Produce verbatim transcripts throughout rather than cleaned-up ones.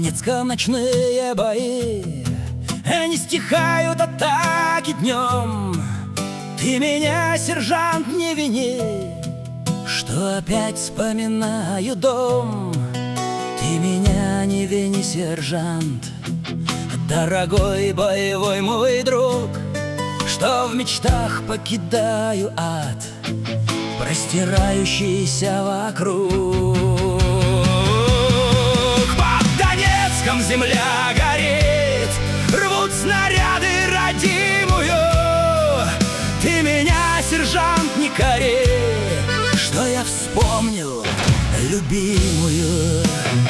Донецком ночные бои не стихают атаки днем. Ты меня, сержант, не вини, что опять вспоминаю дом. Ты меня не вини, сержант, дорогой боевой мой друг, что в мечтах покидаю ад, простирающийся вокруг. Под Донецком земля горит, рвут снаряды родимую. Ты меня, сержант, не кори, что я вспомнил любимую,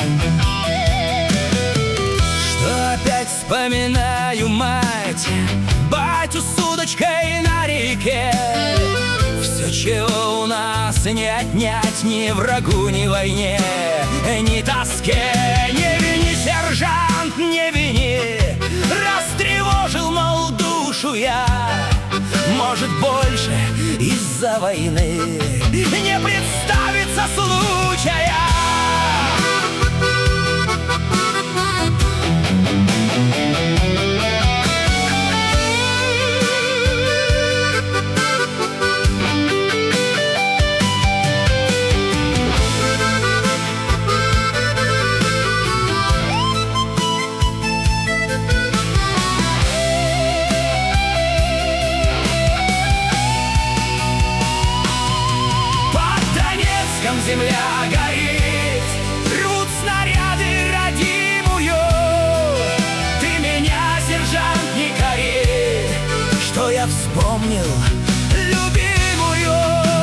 что опять вспоминаю мать, батю с удочкой на реке. Все, чего у нас не отнять ни врагу, ни войне, ни тоске. Не вини, сержант, не вини, растревожил, мол, душу я. Может, больше из-за войны не представится случая. Земля горит, рвут снаряды родимую. Ты меня, сержант, не кори, что я вспомнил любимую.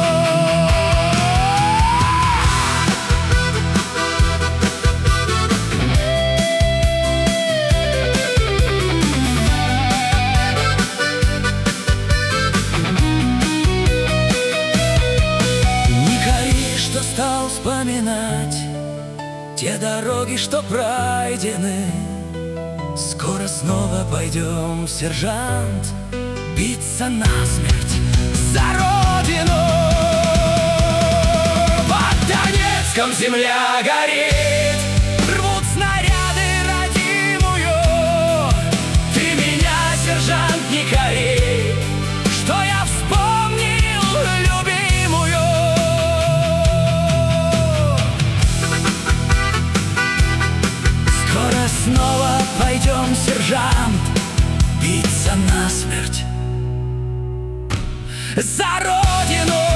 Стал вспоминать те дороги, что пройдены. Скоро снова пойдем, сержант, биться насмерть за родину. Под Донецком земля горит, рвут снаряды родимую. Ты меня, сержант, не кори, что я вспомнил любимую. Снова пойдем, сержант, биться насмерть за родину.